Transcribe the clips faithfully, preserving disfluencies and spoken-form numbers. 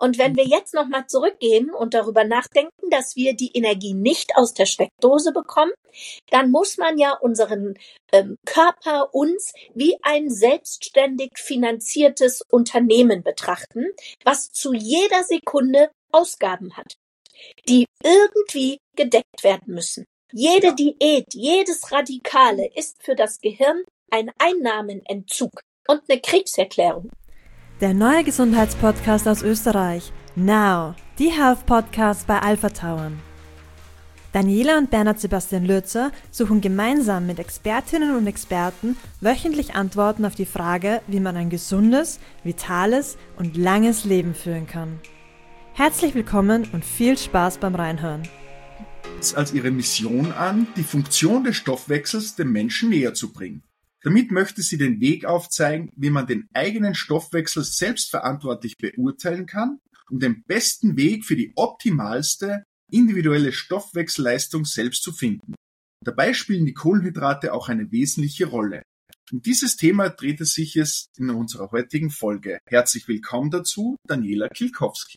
Und wenn wir jetzt nochmal zurückgehen und darüber nachdenken, dass wir die Energie nicht aus der Steckdose bekommen, dann muss man ja unseren ähm, Körper uns wie ein selbstständig finanziertes Unternehmen betrachten, was zu jeder Sekunde Ausgaben hat, die irgendwie gedeckt werden müssen. Jede Diät, jedes Radikale ist für das Gehirn ein Einnahmenentzug und eine Kriegserklärung. Der neue Gesundheitspodcast aus Österreich. Now, die Health Podcast bei Alpha Tauern. Daniela und Bernhard Sebastian Lürzer suchen gemeinsam mit Expertinnen und Experten wöchentlich Antworten auf die Frage, wie man ein gesundes, vitales und langes Leben führen kann. Herzlich willkommen und viel Spaß beim Reinhören. Als ihre Mission an, die Funktion des Stoffwechsels dem Menschen näher zu bringen. Damit möchte sie den Weg aufzeigen, wie man den eigenen Stoffwechsel selbstverantwortlich beurteilen kann, um den besten Weg für die optimalste individuelle Stoffwechselleistung selbst zu finden. Dabei spielen die Kohlenhydrate auch eine wesentliche Rolle. Um dieses Thema dreht es sich es in unserer heutigen Folge. Herzlich willkommen dazu, Daniela Kilkowski.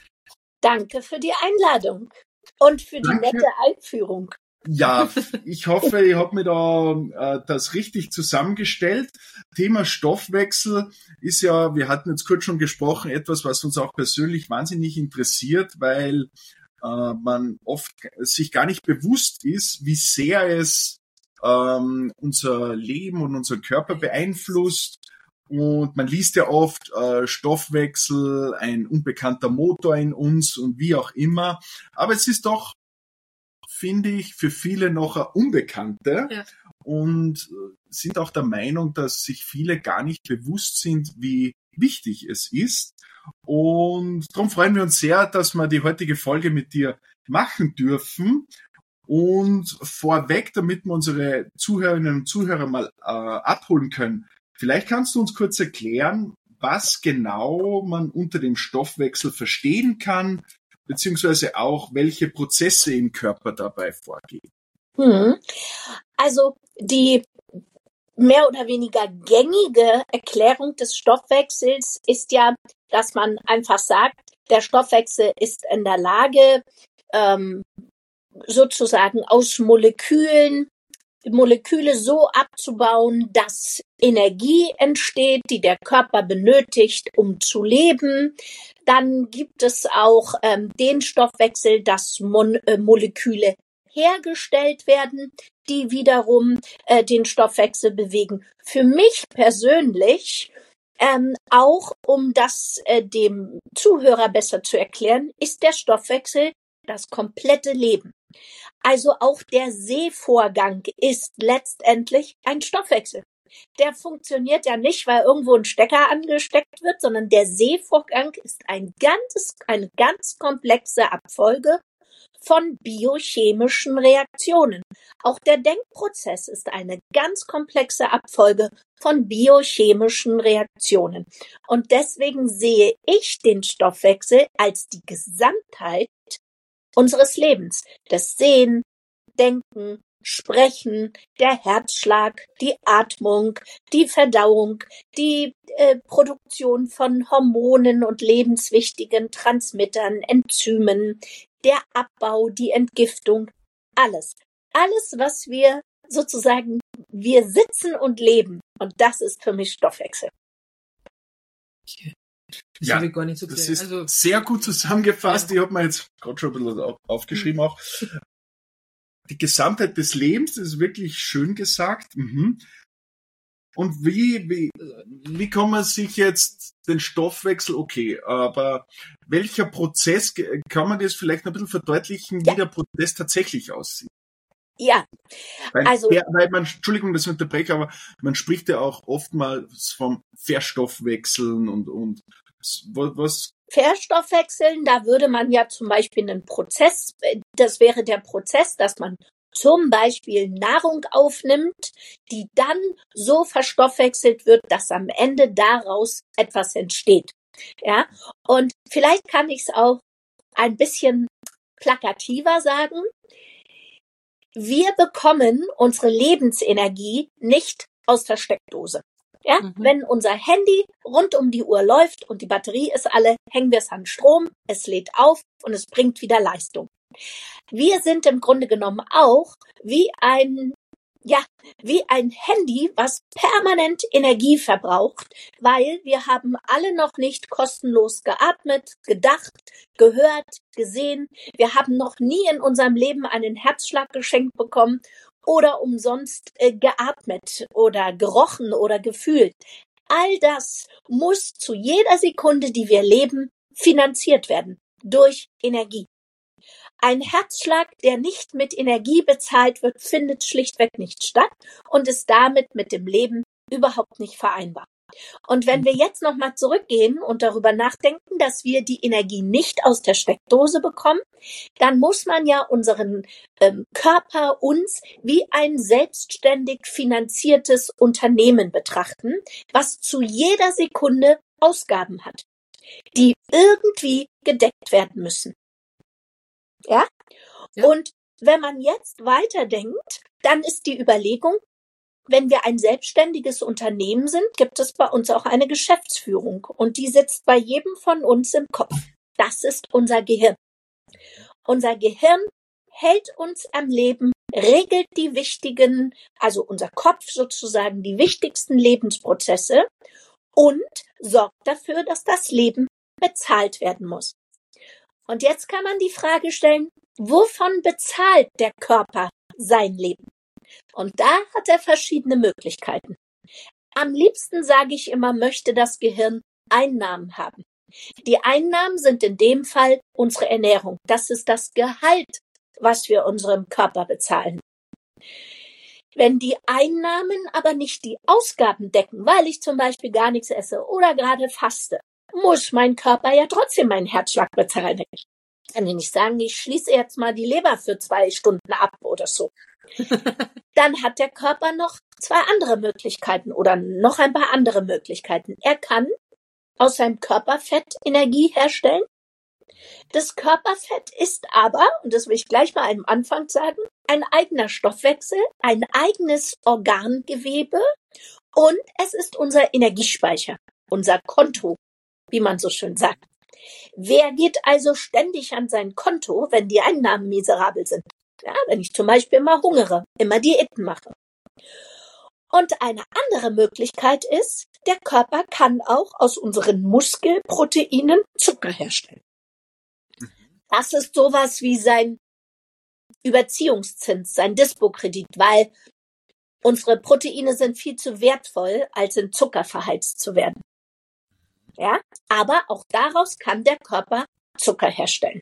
Danke für die Einladung und für die Danke. nette Einführung. Ja, ich hoffe, ich habe mir da äh, das richtig zusammengestellt. Thema Stoffwechsel ist ja, wir hatten jetzt kurz schon gesprochen, etwas, was uns auch persönlich wahnsinnig interessiert, weil äh, man oft sich gar nicht bewusst ist, wie sehr es ähm, unser Leben und unseren Körper beeinflusst. Und man liest ja oft äh, Stoffwechsel, ein unbekannter Motor in uns und wie auch immer. Aber es ist doch, finde ich, für viele noch eine Unbekannte, ja. Und sind auch der Meinung, dass sich viele gar nicht bewusst sind, wie wichtig es ist. Und darum freuen wir uns sehr, dass wir die heutige Folge mit dir machen dürfen. Und vorweg, damit wir unsere Zuhörerinnen und Zuhörer mal äh, abholen können, vielleicht kannst du uns kurz erklären, was genau man unter dem Stoffwechsel verstehen kann, beziehungsweise auch, welche Prozesse im Körper dabei vorgehen. Hm. Also die mehr oder weniger gängige Erklärung des Stoffwechsels ist ja, dass man einfach sagt, der Stoffwechsel ist in der Lage, ähm, sozusagen aus Molekülen Moleküle so abzubauen, dass Energie entsteht, die der Körper benötigt, um zu leben. Dann gibt es auch ähm, den Stoffwechsel, dass Mon- äh, Moleküle hergestellt werden, die wiederum äh, den Stoffwechsel bewegen. Für mich persönlich, ähm, auch um das äh, dem Zuhörer besser zu erklären, ist der Stoffwechsel das komplette Leben. Also auch der Sehvorgang ist letztendlich ein Stoffwechsel. Der funktioniert ja nicht, weil irgendwo ein Stecker angesteckt wird, sondern der Sehvorgang ist ein ganzes, eine ganz komplexe Abfolge von biochemischen Reaktionen. Auch der Denkprozess ist eine ganz komplexe Abfolge von biochemischen Reaktionen. Und deswegen sehe ich den Stoffwechsel als die Gesamtheit unseres Lebens, das Sehen, Denken, Sprechen, der Herzschlag, die Atmung, die Verdauung, die äh, Produktion von Hormonen und lebenswichtigen Transmittern, Enzymen, der Abbau, die Entgiftung, alles. Alles, was wir sozusagen, wir sitzen und leben. Und das ist für mich Stoffwechsel. Das ja, gar nicht so das ist also, sehr gut zusammengefasst. Ja. Ich habe mir jetzt gerade schon ein bisschen aufgeschrieben mhm. auch. Die Gesamtheit des Lebens, das ist wirklich schön gesagt. Mhm. Und wie, wie, wie kann man sich jetzt den Stoffwechsel, okay, aber welcher Prozess, kann man das vielleicht ein bisschen verdeutlichen, ja. wie der Prozess tatsächlich aussieht? Ja, weil, also. Der, weil man, Entschuldigung, dass ich unterbreche, aber man spricht ja auch oftmals vom Verstoffwechseln und, und was? Verstoffwechseln, da würde man ja zum Beispiel einen Prozess, das wäre der Prozess, dass man zum Beispiel Nahrung aufnimmt, die dann so verstoffwechselt wird, dass am Ende daraus etwas entsteht. Ja, und vielleicht kann ich es auch ein bisschen plakativer sagen. Wir bekommen unsere Lebensenergie nicht aus der Steckdose. Ja, Mhm. wenn unser Handy rund um die Uhr läuft und die Batterie ist alle, hängen wir es an Strom, es lädt auf und es bringt wieder Leistung. Wir sind im Grunde genommen auch wie ein, ja, wie ein Handy, was permanent Energie verbraucht, weil wir haben alle noch nicht kostenlos geatmet, gedacht, gehört, gesehen. Wir haben noch nie in unserem Leben einen Herzschlag geschenkt bekommen oder umsonst äh, geatmet oder gerochen oder gefühlt. All das muss zu jeder Sekunde, die wir leben, finanziert werden durch Energie. Ein Herzschlag, der nicht mit Energie bezahlt wird, findet schlichtweg nicht statt und ist damit mit dem Leben überhaupt nicht vereinbar. Und wenn wir jetzt nochmal zurückgehen und darüber nachdenken, dass wir die Energie nicht aus der Steckdose bekommen, dann muss man ja unseren ähm, Körper uns wie ein selbstständig finanziertes Unternehmen betrachten, was zu jeder Sekunde Ausgaben hat, die irgendwie gedeckt werden müssen. Ja? Ja. Und wenn man jetzt weiterdenkt, dann ist die Überlegung, wenn wir ein selbstständiges Unternehmen sind, gibt es bei uns auch eine Geschäftsführung und die sitzt bei jedem von uns im Kopf. Das ist unser Gehirn. Unser Gehirn hält uns am Leben, regelt die wichtigen, also unser Kopf sozusagen, die wichtigsten Lebensprozesse und sorgt dafür, dass das Leben bezahlt werden muss. Und jetzt kann man die Frage stellen, wovon bezahlt der Körper sein Leben? Und da hat er verschiedene Möglichkeiten. Am liebsten, sage ich immer, möchte das Gehirn Einnahmen haben. Die Einnahmen sind in dem Fall unsere Ernährung. Das ist das Gehalt, was wir unserem Körper bezahlen. Wenn die Einnahmen aber nicht die Ausgaben decken, weil ich zum Beispiel gar nichts esse oder gerade faste, muss mein Körper ja trotzdem meinen Herzschlag bezahlen. Ich kann ich nicht sagen, ich schließe jetzt mal die Leber für zwei Stunden ab oder so. Dann hat der Körper noch zwei andere Möglichkeiten oder noch ein paar andere Möglichkeiten. Er kann aus seinem Körperfett Energie herstellen. Das Körperfett ist aber, und das will ich gleich mal am Anfang sagen, ein eigener Stoffwechsel, ein eigenes Organgewebe und es ist unser Energiespeicher, unser Konto, wie man so schön sagt. Wer geht also ständig an sein Konto, wenn die Einnahmen miserabel sind? Ja, wenn ich zum Beispiel immer hungere, immer Diäten mache. Und eine andere Möglichkeit ist, der Körper kann auch aus unseren Muskelproteinen Zucker herstellen. Das ist sowas wie sein Überziehungszins, sein Dispokredit, weil unsere Proteine sind viel zu wertvoll, als in Zucker verheizt zu werden. Ja, aber auch daraus kann der Körper Zucker herstellen.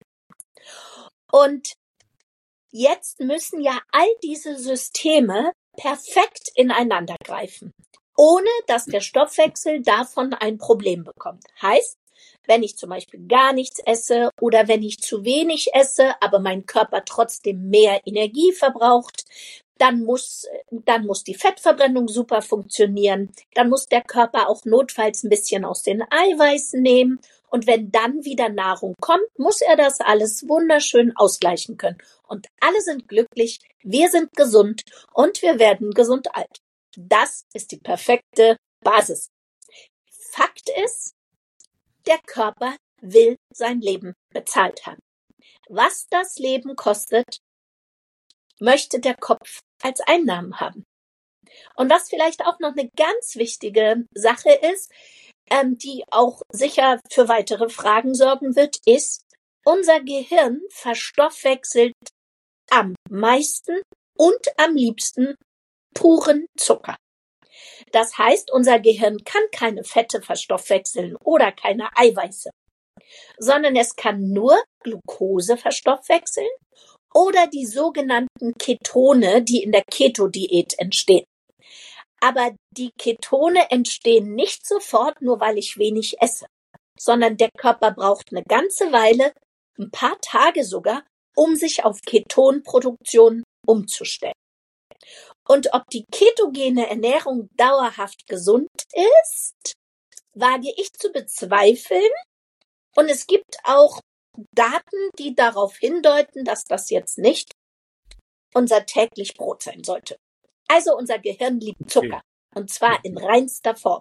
Und jetzt müssen ja all diese Systeme perfekt ineinander greifen, ohne dass der Stoffwechsel davon ein Problem bekommt. Heißt, wenn ich zum Beispiel gar nichts esse oder wenn ich zu wenig esse, aber mein Körper trotzdem mehr Energie verbraucht, dann muss, dann muss die Fettverbrennung super funktionieren. Dann muss der Körper auch notfalls ein bisschen aus den Eiweißen nehmen. Und wenn dann wieder Nahrung kommt, muss er das alles wunderschön ausgleichen können. Und alle sind glücklich, wir sind gesund und wir werden gesund alt. Das ist die perfekte Basis. Fakt ist, der Körper will sein Leben bezahlt haben. Was das Leben kostet, möchte der Kopf als Einnahmen haben. Und was vielleicht auch noch eine ganz wichtige Sache ist, ähm, die auch sicher für weitere Fragen sorgen wird, ist, unser Gehirn verstoffwechselt am meisten und am liebsten puren Zucker. Das heißt, unser Gehirn kann keine Fette verstoffwechseln oder keine Eiweiße, sondern es kann nur Glucose verstoffwechseln oder die sogenannten Ketone, die in der Keto-Diät entstehen. Aber die Ketone entstehen nicht sofort, nur weil ich wenig esse, sondern der Körper braucht eine ganze Weile, ein paar Tage sogar, um sich auf Ketonproduktion umzustellen. Und ob die ketogene Ernährung dauerhaft gesund ist, wage ich zu bezweifeln. Und es gibt auch Daten, die darauf hindeuten, dass das jetzt nicht unser täglich Brot sein sollte. Also unser Gehirn liebt Zucker. Und zwar in reinster Form.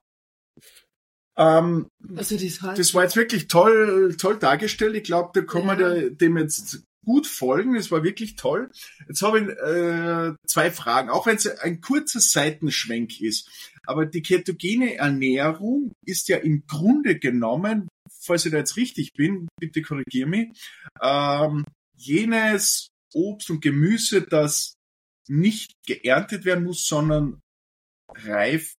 Ähm, Also das, heißt, das war jetzt wirklich toll, toll dargestellt. Ich glaube, da kann man Ja. da, dem jetzt gut folgen. Das war wirklich toll. Jetzt habe ich äh, zwei Fragen, auch wenn es ein kurzer Seitenschwenk ist. Aber die ketogene Ernährung ist ja im Grunde genommen, falls ich da jetzt richtig bin, bitte korrigiere mich, ähm, jenes Obst und Gemüse, das nicht geerntet werden muss, sondern reif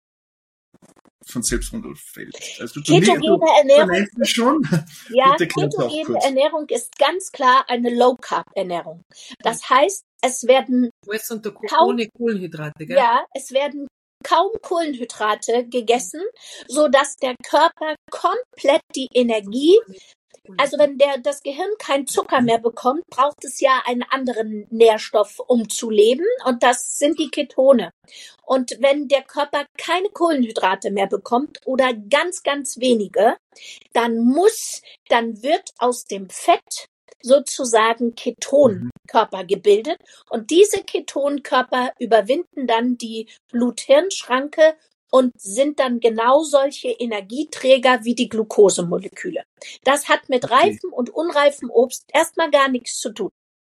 von selbst runterfällt. Also du, Ketogene du, Ernährung, du nennst es schon. ja, Bitte klär's auch ketogene kurz. Ernährung ist ganz klar eine Low-Carb-Ernährung. Das heißt, es werden alles unter kaum- ohne Kohlenhydrate, gell? Ja, es werden kaum Kohlenhydrate gegessen, so dass der Körper komplett die Energie, also wenn der, das Gehirn kein Zucker mehr bekommt, braucht es ja einen anderen Nährstoff, um zu leben, und das sind die Ketone. Und wenn der Körper keine Kohlenhydrate mehr bekommt oder ganz, ganz wenige, dann muss, dann wird aus dem Fett sozusagen Ketonkörper gebildet, und diese Ketonkörper überwinden dann die Blut-Hirn-Schranke und sind dann genau solche Energieträger wie die Glukosemoleküle. Das hat mit Okay. reifem und unreifem Obst erstmal gar nichts zu tun.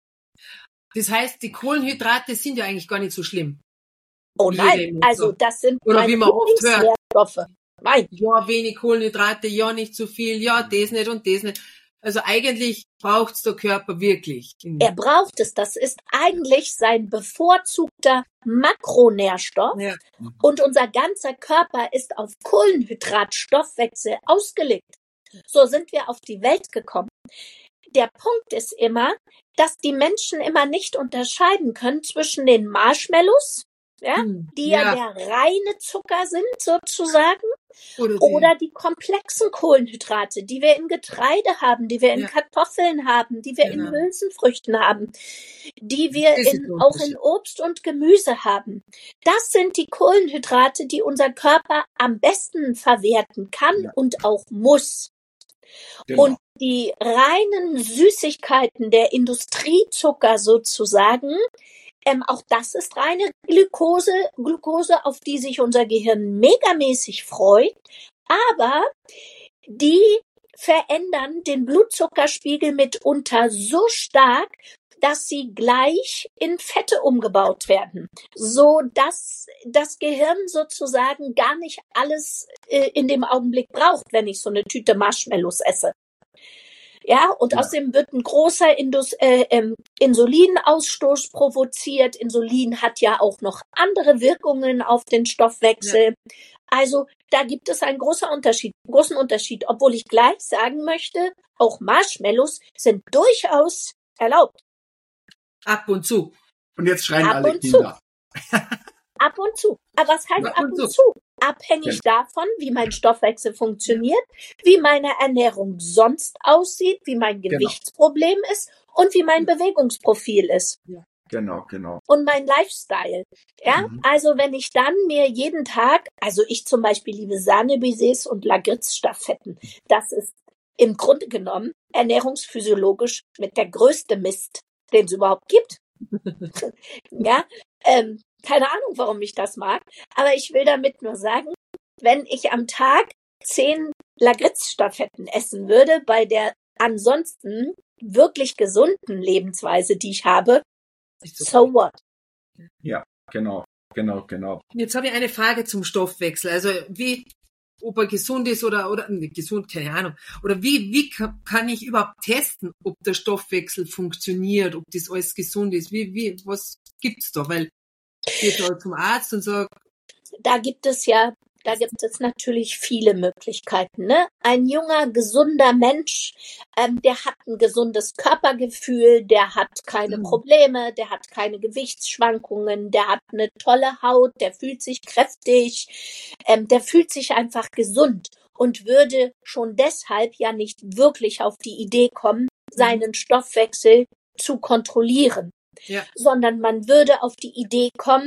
Das heißt, die Kohlenhydrate sind ja eigentlich gar nicht so schlimm. Oh Wie nein, jeder also so. das sind Oder meine wie man oft hört. Lieblingsnährstoffe. Nein, Ja, wenig Kohlenhydrate, ja, nicht zu viel, ja, das nicht und das nicht. Also eigentlich braucht's der Körper wirklich. er braucht es. Das ist eigentlich sein bevorzugter Makronährstoff. Ja. Und unser ganzer Körper ist auf Kohlenhydratstoffwechsel ausgelegt. So sind wir auf die Welt gekommen. Der Punkt ist immer, dass die Menschen immer nicht unterscheiden können zwischen den Marshmallows, ja, Hm. die ja, Ja. der reine Zucker sind sozusagen, Oder, die, oder die komplexen Kohlenhydrate, die wir in Getreide haben, die wir in Ja. Kartoffeln haben, die wir Genau. in Hülsenfrüchten haben, die wir Das ist in, der auch in Unterschied. Obst und Gemüse haben. Das sind die Kohlenhydrate, die unser Körper am besten verwerten kann Ja. und auch muss. Genau. Und die reinen Süßigkeiten, der Industriezucker sozusagen, ähm, auch das ist reine Glukose, Glukose, auf die sich unser Gehirn megamäßig freut, aber die verändern den Blutzuckerspiegel mitunter so stark, dass sie gleich in Fette umgebaut werden, so dass das Gehirn sozusagen gar nicht alles äh, in dem Augenblick braucht, wenn ich so eine Tüte Marshmallows esse. Ja, und Ja. außerdem wird ein großer Indus, äh, ähm, Insulinausstoß provoziert. Insulin hat ja auch noch andere Wirkungen auf den Stoffwechsel. Also da gibt es einen großen Unterschied, großen Unterschied, obwohl ich gleich sagen möchte, auch Marshmallows sind durchaus erlaubt. ab und zu. Und jetzt schreien Ab alle und zu. Kinder. Ab und zu. Aber was heißt Ab ab und und zu. zu? Abhängig davon, wie mein Stoffwechsel funktioniert, wie meine Ernährung sonst aussieht, wie mein Genau. Gewichtsproblem ist und wie mein Bewegungsprofil ist Genau, genau. und mein Lifestyle. Ja, Mhm. also wenn ich dann mir jeden Tag, also ich zum Beispiel liebe Sahnebaisers und Lakritz-Staffetten, das ist im Grunde genommen ernährungsphysiologisch mit der größte Mist, den es überhaupt gibt. Ja, ähm, keine Ahnung, warum ich das mag, aber ich will damit nur sagen, wenn ich am Tag zehn Lakritz-Staffetten essen würde, bei der ansonsten wirklich gesunden Lebensweise, die ich habe, Ist so. so what? Genau, genau, genau. Jetzt habe ich eine Frage zum Stoffwechsel. Also wie, ob er gesund ist oder oder nicht gesund, keine Ahnung. Oder wie wie ka- kann ich überhaupt testen, ob der Stoffwechsel funktioniert, ob das alles gesund ist? Wie wie was gibt's da? Weil ich gehe da zum Arzt und sage, Da gibt es ja, da gibt es natürlich viele Möglichkeiten. Ne? Ein junger, gesunder Mensch, ähm, der hat ein gesundes Körpergefühl, der hat keine Mhm. Probleme, der hat keine Gewichtsschwankungen, der hat eine tolle Haut, der fühlt sich kräftig, ähm, der fühlt sich einfach gesund und würde schon deshalb ja nicht wirklich auf die Idee kommen, seinen Stoffwechsel zu kontrollieren, ja, sondern man würde auf die Idee kommen,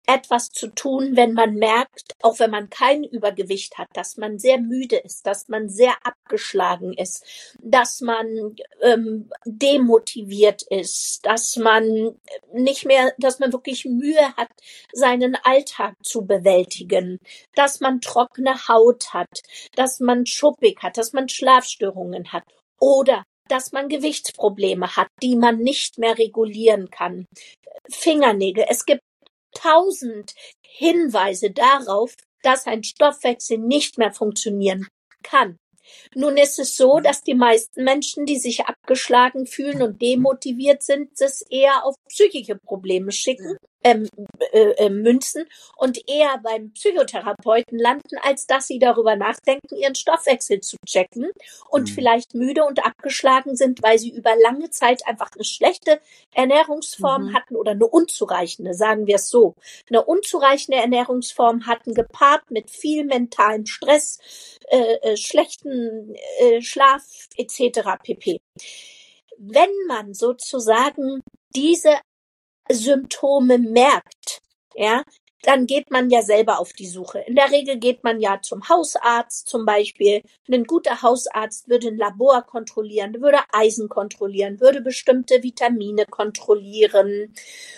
etwas zu tun, wenn man merkt, auch wenn man kein Übergewicht hat, dass man sehr müde ist, dass man sehr abgeschlagen ist, dass man ähm, demotiviert ist, dass man nicht mehr, dass man wirklich Mühe hat, seinen Alltag zu bewältigen, dass man trockene Haut hat, dass man schuppig hat, dass man Schlafstörungen hat oder dass man Gewichtsprobleme hat, die man nicht mehr regulieren kann. Fingernägel. Es gibt tausend Hinweise darauf, dass ein Stoffwechsel nicht mehr funktionieren kann. Nun ist es so, dass die meisten Menschen, die sich abgeschlagen fühlen und demotiviert sind, es eher auf psychische Probleme schicken, ähm, äh, äh, münzen und eher beim Psychotherapeuten landen, als dass sie darüber nachdenken, ihren Stoffwechsel zu checken und mhm. vielleicht müde und abgeschlagen sind, weil sie über lange Zeit einfach eine schlechte Ernährungsform mhm. hatten oder eine unzureichende, sagen wir es so, eine unzureichende Ernährungsform hatten, gepaart mit viel mentalem Stress, äh, äh, schlechten äh, Schlaf et cetera pp. Wenn man sozusagen diese Symptome merkt, ja, dann geht man ja selber auf die Suche. In der Regel geht man ja zum Hausarzt zum Beispiel. Ein guter Hausarzt würde ein Labor kontrollieren, würde Eisen kontrollieren, würde bestimmte Vitamine kontrollieren.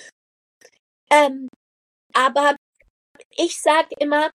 Ähm, aber ich sage immer,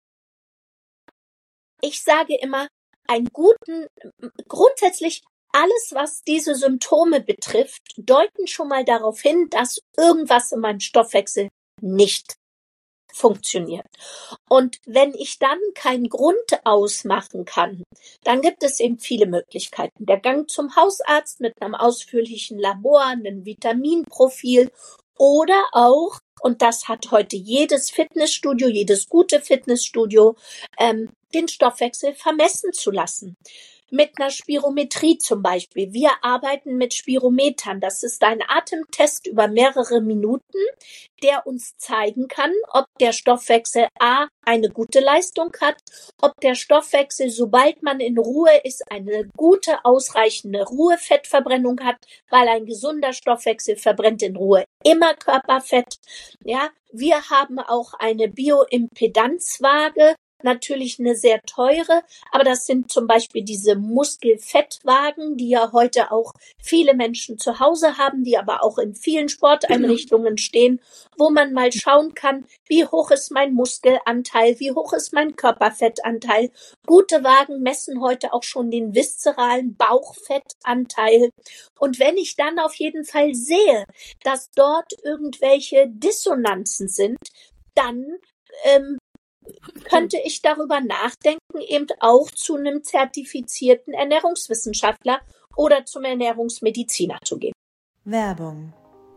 ich sage immer, einen guten, grundsätzlich alles, was diese Symptome betrifft, deuten schon mal darauf hin, dass irgendwas in meinem Stoffwechsel nicht funktioniert. Und wenn ich dann keinen Grund ausmachen kann, dann gibt es eben viele Möglichkeiten. Der Gang zum Hausarzt mit einem ausführlichen Labor, einem Vitaminprofil oder auch, und das hat heute jedes Fitnessstudio, jedes gute Fitnessstudio, ähm, den Stoffwechsel vermessen zu lassen. Mit einer Spirometrie zum Beispiel. Wir arbeiten mit Spirometern. Das ist ein Atemtest über mehrere Minuten, der uns zeigen kann, ob der Stoffwechsel A eine gute Leistung hat, ob der Stoffwechsel, sobald man in Ruhe ist, eine gute, ausreichende Ruhefettverbrennung hat, weil ein gesunder Stoffwechsel verbrennt in Ruhe immer Körperfett. Ja, wir haben auch eine Bioimpedanzwaage. Natürlich eine sehr teure, aber das sind zum Beispiel diese Muskelfettwagen, die ja heute auch viele Menschen zu Hause haben, die aber auch in vielen Sporteinrichtungen stehen, wo man mal schauen kann, wie hoch ist mein Muskelanteil, wie hoch ist mein Körperfettanteil. Gute Wagen messen heute auch schon den viszeralen Bauchfettanteil. Und wenn ich dann auf jeden Fall sehe, dass dort irgendwelche Dissonanzen sind, dann ähm, könnte ich darüber nachdenken, eben auch zu einem zertifizierten Ernährungswissenschaftler oder zum Ernährungsmediziner zu gehen. Werbung.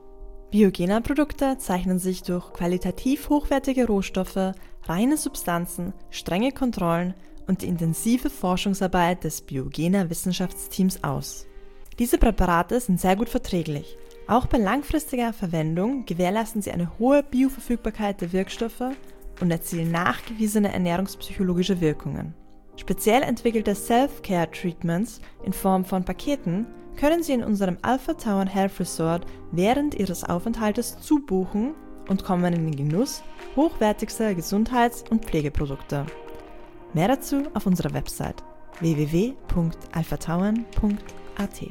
Biogena-Produkte zeichnen sich durch qualitativ hochwertige Rohstoffe, reine Substanzen, strenge Kontrollen und die intensive Forschungsarbeit des Biogena-Wissenschaftsteams aus. Diese Präparate sind sehr gut verträglich. Auch bei langfristiger Verwendung gewährleisten sie eine hohe Bioverfügbarkeit der Wirkstoffe und erzielen nachgewiesene ernährungspsychologische Wirkungen. Speziell entwickelte Self-Care-Treatments in Form von Paketen können Sie in unserem Alpha Tauern Health Resort während Ihres Aufenthaltes zubuchen und kommen in den Genuss hochwertigster Gesundheits- und Pflegeprodukte. Mehr dazu auf unserer Website w w w punkt alpha tauern punkt a t.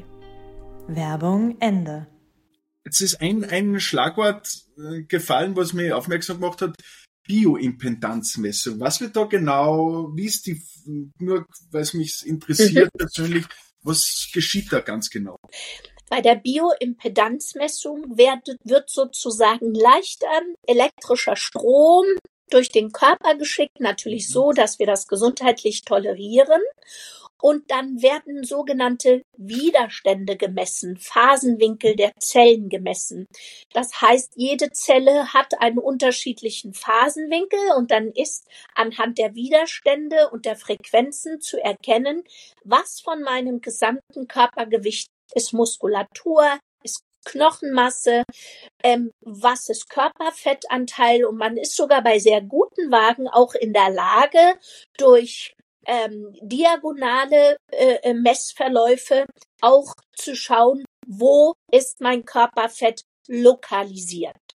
Werbung Ende. Jetzt ist ein, ein Schlagwort äh, gefallen, was mir aufmerksam gemacht hat. Bioimpedanzmessung. Was wird da genau, wie ist die, nur weil es mich interessiert mhm. persönlich, was geschieht da ganz genau? Bei der Bioimpedanzmessung wird, wird sozusagen leichter elektrischer Strom durch den Körper geschickt, natürlich so, dass wir das gesundheitlich tolerieren. Und dann werden sogenannte Widerstände gemessen, Phasenwinkel der Zellen gemessen. Das heißt, jede Zelle hat einen unterschiedlichen Phasenwinkel und dann ist anhand der Widerstände und der Frequenzen zu erkennen, was von meinem gesamten Körpergewicht ist Muskulatur, ist Knochenmasse, ähm, was ist Körperfettanteil, und man ist sogar bei sehr guten Wagen auch in der Lage, durch Ähm, diagonale äh, Messverläufe auch zu schauen, wo ist mein Körperfett lokalisiert.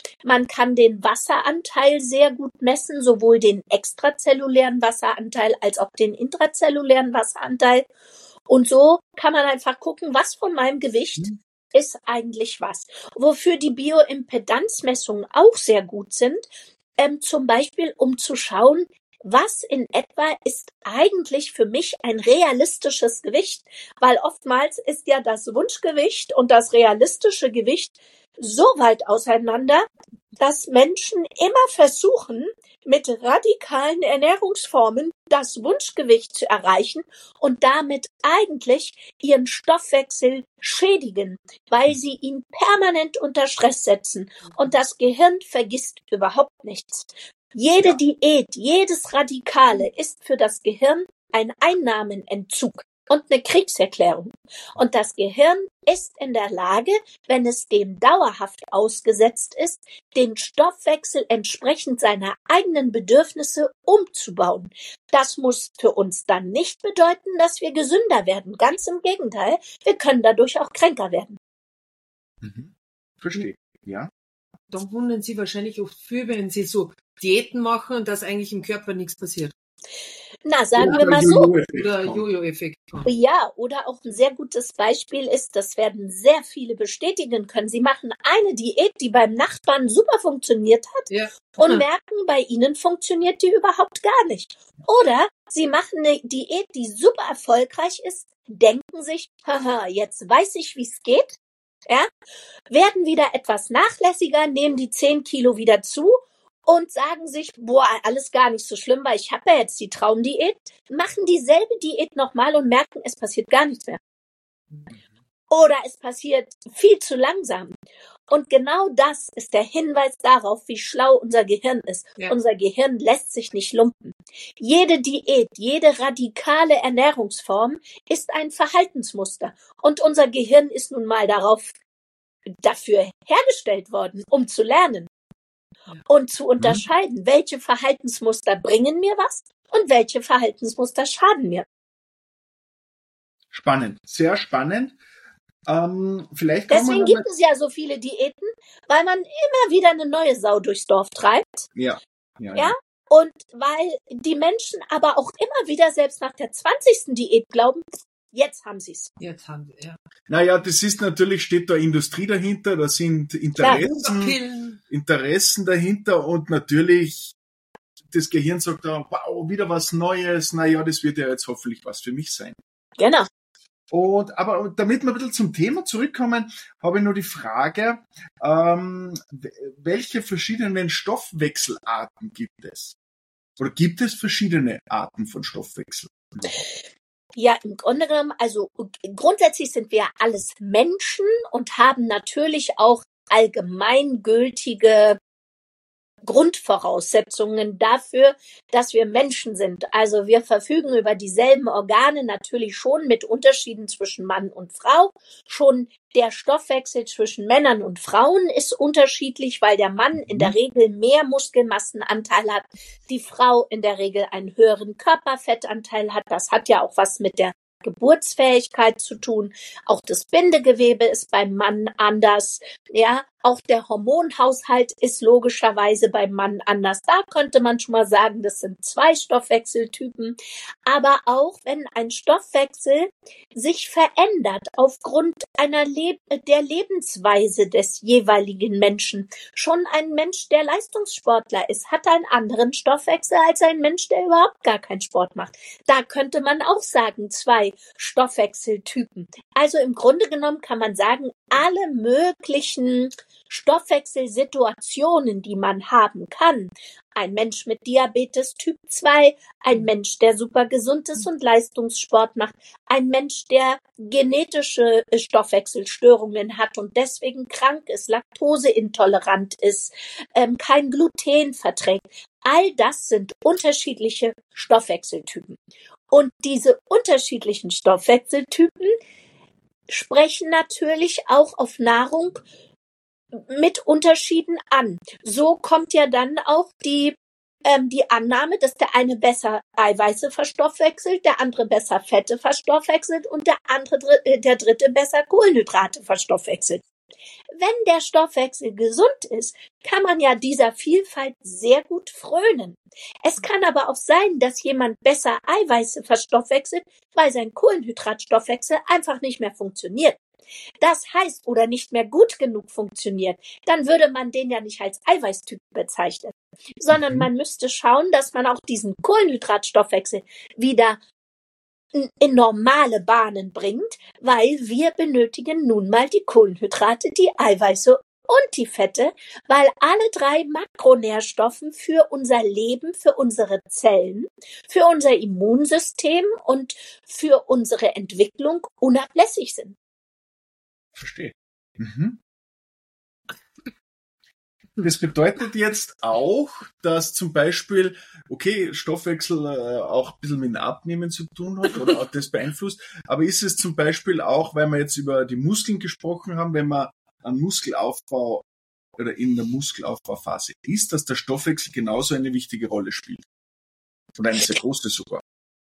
Man kann den Wasseranteil sehr gut messen, sowohl den extrazellulären Wasseranteil als auch den intrazellulären Wasseranteil. Und so kann man einfach gucken, was von meinem Gewicht mhm. ist eigentlich was. Wofür die Bioimpedanzmessungen auch sehr gut sind, ähm, zum Beispiel um zu schauen, was in etwa ist eigentlich für mich ein realistisches Gewicht? Weil oftmals ist ja das Wunschgewicht und das realistische Gewicht so weit auseinander, dass Menschen immer versuchen, mit radikalen Ernährungsformen das Wunschgewicht zu erreichen und damit eigentlich ihren Stoffwechsel schädigen, weil sie ihn permanent unter Stress setzen. Und das Gehirn vergisst überhaupt nichts. Jede Diät, jedes Radikale ist für das Gehirn ein Einnahmenentzug und eine Kriegserklärung. Und das Gehirn ist in der Lage, wenn es dem dauerhaft ausgesetzt ist, den Stoffwechsel entsprechend seiner eigenen Bedürfnisse umzubauen. Das muss für uns dann nicht bedeuten, dass wir gesünder werden. Ganz im Gegenteil, wir können dadurch auch kränker werden. Mhm. Verstehe, ja. Da wundern Sie wahrscheinlich oft viel, wenn Sie so Diäten machen und dass eigentlich im Körper nichts passiert. Na, sagen oder wir mal so. Oder Jojo-Effekt. Ja, oder auch ein sehr gutes Beispiel ist, das werden sehr viele bestätigen können. Sie machen eine Diät, die beim Nachbarn super funktioniert hat ja. und hm. merken, bei Ihnen funktioniert die überhaupt gar nicht. Oder Sie machen eine Diät, die super erfolgreich ist, denken sich, haha, jetzt weiß ich, wie es geht, ja, werden wieder etwas nachlässiger, nehmen die zehn Kilo wieder zu und sagen sich, boah, alles gar nicht so schlimm, weil ich habe ja jetzt die Traumdiät, machen dieselbe Diät nochmal und merken, es passiert gar nichts mehr. Oder es passiert viel zu langsam. Und genau das ist der Hinweis darauf, wie schlau unser Gehirn ist. Ja. Unser Gehirn lässt sich nicht lumpen. Jede Diät, jede radikale Ernährungsform ist ein Verhaltensmuster. Und unser Gehirn ist nun mal darauf, dafür hergestellt worden, um zu lernen. Und zu unterscheiden, welche Verhaltensmuster bringen mir was und welche Verhaltensmuster schaden mir. Spannend, sehr spannend. Ähm, vielleicht Deswegen gibt es ja so viele Diäten, weil man immer wieder eine neue Sau durchs Dorf treibt. Ja. Ja, ja. ja? Und weil die Menschen aber auch immer wieder selbst nach der zwanzigsten Diät glauben, jetzt haben sie es. Jetzt haben sie, ja. Naja, das ist natürlich, steht da Industrie dahinter, da sind Interessen, Interessen dahinter und natürlich das Gehirn sagt da, wow, wieder was Neues, naja, das wird ja jetzt hoffentlich was für mich sein. Genau. Und aber damit wir ein bisschen zum Thema zurückkommen, habe ich nur die Frage, ähm, welche verschiedenen Stoffwechselarten gibt es? Oder gibt es verschiedene Arten von Stoffwechsel? Ja, im Grunde genommen, also grundsätzlich sind wir alles Menschen und haben natürlich auch allgemeingültige Grundvoraussetzungen dafür, dass wir Menschen sind. Also wir verfügen über dieselben Organe, natürlich schon mit Unterschieden zwischen Mann und Frau. Schon der Stoffwechsel zwischen Männern und Frauen ist unterschiedlich, weil der Mann in der Regel mehr Muskelmassenanteil hat, die Frau in der Regel einen höheren Körperfettanteil hat. Das hat ja auch was mit der Geburtsfähigkeit zu tun. Auch das Bindegewebe ist beim Mann anders. Ja, auch der Hormonhaushalt ist logischerweise beim Mann anders. Da könnte man schon mal sagen, das sind zwei Stoffwechseltypen. Aber auch wenn ein Stoffwechsel sich verändert aufgrund einer Le- der Lebensweise des jeweiligen Menschen. Schon ein Mensch, der Leistungssportler ist, hat einen anderen Stoffwechsel als ein Mensch, der überhaupt gar keinen Sport macht. Da könnte man auch sagen, zwei Stoffwechseltypen. Also im Grunde genommen kann man sagen, alle möglichen Stoffwechselsituationen, die man haben kann. Ein Mensch mit Diabetes Typ zwei, ein Mensch, der super gesund ist und Leistungssport macht, ein Mensch, der genetische Stoffwechselstörungen hat und deswegen krank ist, laktoseintolerant ist, ähm, kein Gluten verträgt. All das sind unterschiedliche Stoffwechseltypen. Und diese unterschiedlichen Stoffwechseltypen sprechen natürlich auch auf Nahrung mit Unterschieden an. So kommt ja dann auch die ähm, die Annahme, dass der eine besser Eiweiße verstoffwechselt, der andere besser Fette verstoffwechselt und der andere, der dritte besser Kohlenhydrate verstoffwechselt. Wenn der Stoffwechsel gesund ist, kann man ja dieser Vielfalt sehr gut frönen. Es kann aber auch sein, dass jemand besser Eiweiße verstoffwechselt, weil sein Kohlenhydratstoffwechsel einfach nicht mehr funktioniert. Das heißt, oder nicht mehr gut genug funktioniert, dann würde man den ja nicht als Eiweißtyp bezeichnen, sondern Mhm. man müsste schauen, dass man auch diesen Kohlenhydratstoffwechsel wieder in normale Bahnen bringt, weil wir benötigen nun mal die Kohlenhydrate, die Eiweiße und die Fette, weil alle drei Makronährstoffe für unser Leben, für unsere Zellen, für unser Immunsystem und für unsere Entwicklung unablässig sind. Verstehe. Mhm. Das bedeutet jetzt auch, dass zum Beispiel, okay, Stoffwechsel äh, auch ein bisschen mit dem Abnehmen zu tun hat oder auch das beeinflusst, aber ist es zum Beispiel auch, weil wir jetzt über die Muskeln gesprochen haben, wenn man einen Muskelaufbau oder in der Muskelaufbauphase ist, dass der Stoffwechsel genauso eine wichtige Rolle spielt? Oder eine sehr große sogar.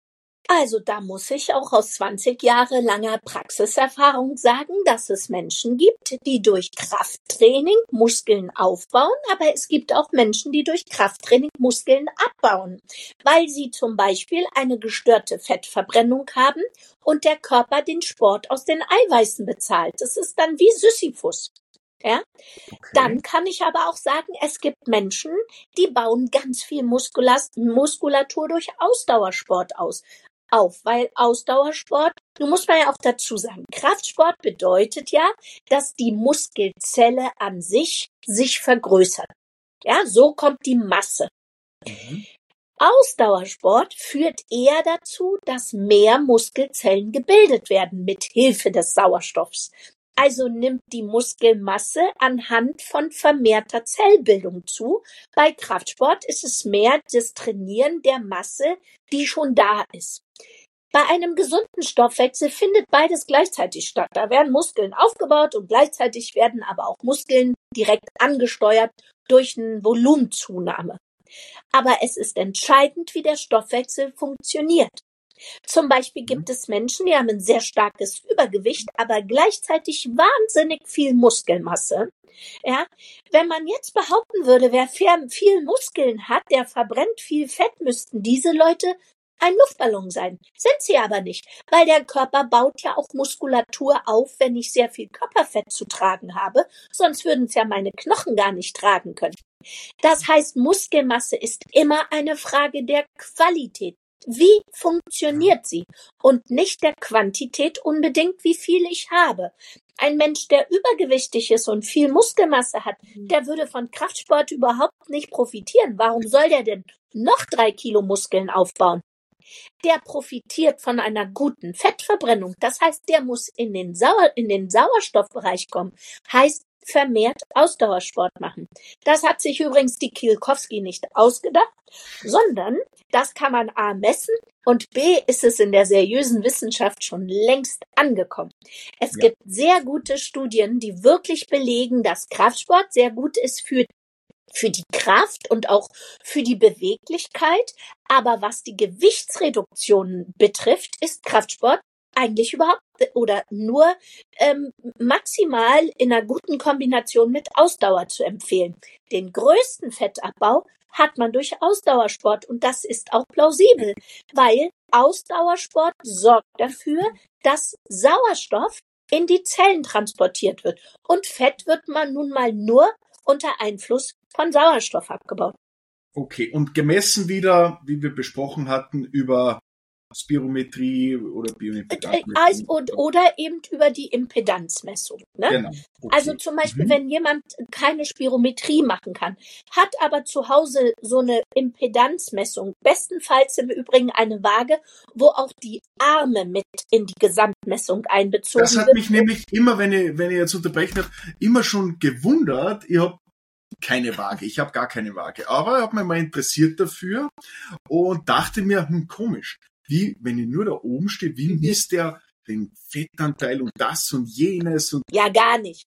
Also da muss ich auch aus zwanzig Jahre langer Praxiserfahrung sagen, dass es Menschen gibt, die durch Krafttraining Muskeln aufbauen, aber es gibt auch Menschen, die durch Krafttraining Muskeln abbauen, weil sie zum Beispiel eine gestörte Fettverbrennung haben und der Körper den Sport aus den Eiweißen bezahlt. Das ist dann wie Sisyphus. Ja? Okay. Dann kann ich aber auch sagen, es gibt Menschen, die bauen ganz viel Muskulas- Muskulatur durch Ausdauersport aus. auf, weil Ausdauersport, du musst man ja auch dazu sagen, Kraftsport bedeutet ja, dass die Muskelzelle an sich sich vergrößert. Ja, so kommt die Masse. Mhm. Ausdauersport führt eher dazu, dass mehr Muskelzellen gebildet werden mit Hilfe des Sauerstoffs. Also nimmt die Muskelmasse anhand von vermehrter Zellbildung zu. Bei Kraftsport ist es mehr das Trainieren der Masse, die schon da ist. Bei einem gesunden Stoffwechsel findet beides gleichzeitig statt. Da werden Muskeln aufgebaut und gleichzeitig werden aber auch Muskeln direkt angesteuert durch eine Volumenzunahme. Aber es ist entscheidend, wie der Stoffwechsel funktioniert. Zum Beispiel gibt es Menschen, die haben ein sehr starkes Übergewicht, aber gleichzeitig wahnsinnig viel Muskelmasse. Ja, wenn man jetzt behaupten würde, wer viel Muskeln hat, der verbrennt viel Fett, müssten diese Leute ein Luftballon sein. Sind sie aber nicht, weil der Körper baut ja auch Muskulatur auf, wenn ich sehr viel Körperfett zu tragen habe, sonst würden es ja meine Knochen gar nicht tragen können. Das heißt, Muskelmasse ist immer eine Frage der Qualität. Wie funktioniert sie? Und nicht der Quantität unbedingt, wie viel ich habe. Ein Mensch, der übergewichtig ist und viel Muskelmasse hat, der würde von Kraftsport überhaupt nicht profitieren. Warum soll der denn noch drei Kilo Muskeln aufbauen? Der profitiert von einer guten Fettverbrennung. Das heißt, der muss in den Sauer, in den Sauerstoffbereich kommen. Heißt, vermehrt Ausdauersport machen. Das hat sich übrigens die Kielkowski nicht ausgedacht, sondern das kann man A messen und B ist es in der seriösen Wissenschaft schon längst angekommen. Es Ja. gibt sehr gute Studien, die wirklich belegen, dass Kraftsport sehr gut ist für für die Kraft und auch für die Beweglichkeit. Aber was die Gewichtsreduktion betrifft, ist Kraftsport eigentlich überhaupt oder nur ähm, maximal in einer guten Kombination mit Ausdauer zu empfehlen. Den größten Fettabbau hat man durch Ausdauersport und das ist auch plausibel, weil Ausdauersport sorgt dafür, dass Sauerstoff in die Zellen transportiert wird und Fett wird man nun mal nur unter Einfluss von Sauerstoff abgebaut. Okay, und gemessen wieder, wie wir besprochen hatten, über Spirometrie oder Bioimpedanzmessung. Und, oder eben über die Impedanzmessung. Ne? Genau. Okay. Also zum Beispiel, Mhm. wenn jemand keine Spirometrie machen kann, hat aber zu Hause so eine Impedanzmessung, bestenfalls im Übrigen eine Waage, wo auch die Arme mit in die Gesamtmessung einbezogen Das hat wird. mich nämlich immer, wenn ich, wenn ich jetzt unterbrechen darf, immer schon gewundert. Ich habe keine Waage, ich habe gar keine Waage. Aber ich habe mich mal interessiert dafür und dachte mir, hm, komisch, wie, wenn ich nur da oben stehe, wie misst der den Fettanteil und das und jenes und Ja, gar nicht.